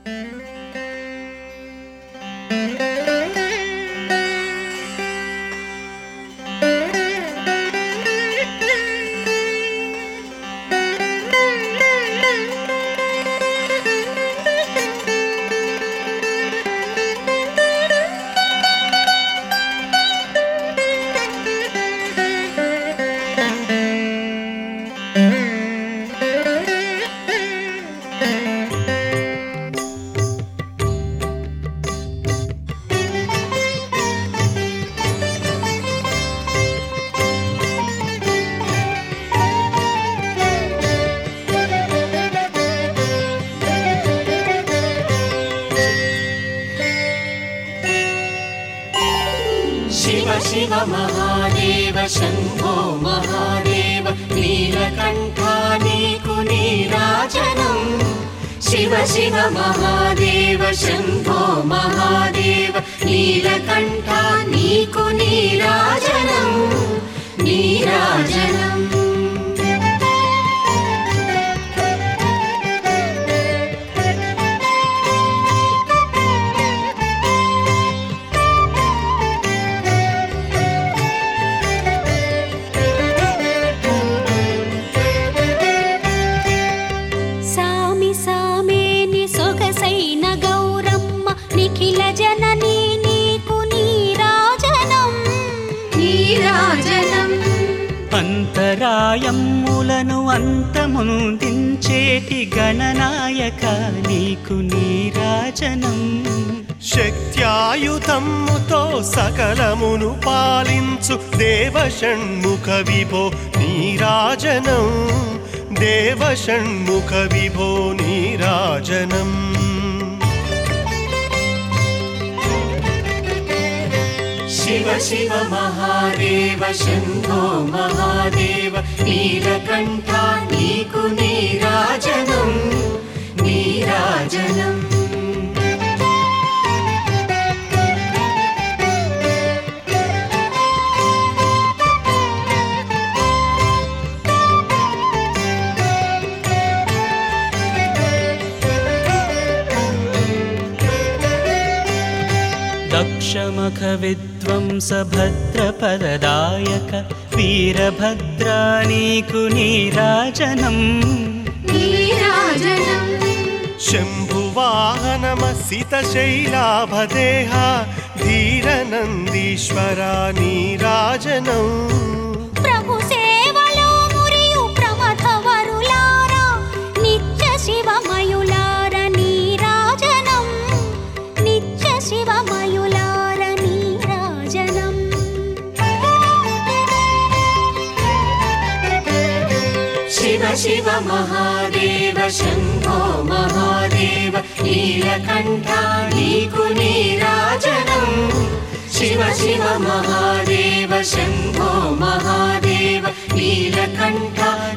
शिव शिव महादेव शंभो महादेव नीलकंठा नीकु नीराजनं शिव शिव महादेव शंभो महादेव नीलकंठा नीकु नीराजनं नीराजनं అంతరాయమ్ములను అంతముందించేటి గణనాయక నీకు నీరాజనం శక్త్యాయుధముతో సకలమును పాలించు దేవ షణ్ముఖ విభో నీరాజనం దేవ షణ్ముఖ విభో నీరాజనం शिव शिव महादेव शंभो महादेव नीलकंठा नीकु नीराजनं नीराजनं దక్షమఖ విద్వంస భద్రపదదాయక వీరభద్రా నీకు నీరాజనం నీరాజనం శంభువాహనమ సితశైలాభదేహ ధీరనందీశ్వరా నీరాజనం ప్రభు సేవలో మురియు ప్రమథవరులారా నిత్య శివమయులార నీరాజనం నిత్య శివమయులార నీరాజనం शिव शिव महादेव शंभो महादेव नीलकंठा नीकु नीराजनं शिव शिव महादेव शंभो महादेव नीलकंठा